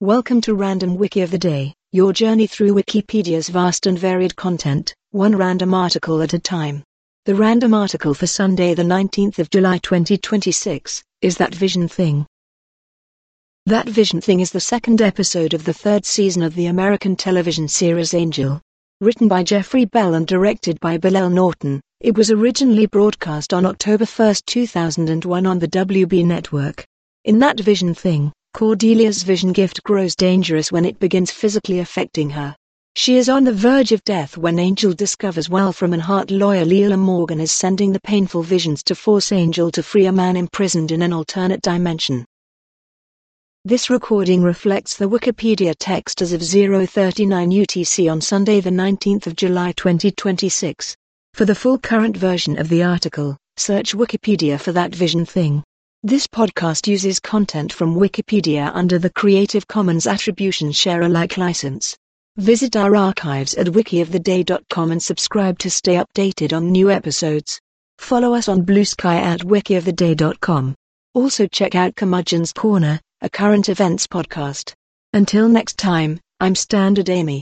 Welcome to Random Wiki of the Day, your journey through Wikipedia's vast and varied content, one random article at a time. The random article for Sunday the 19th of July 2026, is That Vision Thing. That Vision Thing is the second episode of the third season of the American television series Angel. Written by Jeffrey Bell and directed by Bilal Norton, it was originally broadcast on October 1, 2001 on the WB network. In That Vision Thing, Cordelia's vision gift grows dangerous when it begins physically affecting her. She is on the verge of death when Angel discovers Wolfram and Hart lawyer Leela Morgan is sending the painful visions to force Angel to free a man imprisoned in an alternate dimension. This recording reflects the Wikipedia text as of 0:39 UTC on Sunday the 19th of July 2026. For the full current version of the article, search Wikipedia for That Vision Thing. This podcast uses content from Wikipedia under the Creative Commons Attribution Share Alike license. Visit our archives at wikioftheday.com and subscribe to stay updated on new episodes. Follow us on Blue Sky at wikioftheday.com. Also check out Curmudgeon's Corner, a current events podcast. Until next time, I'm Standard Amy.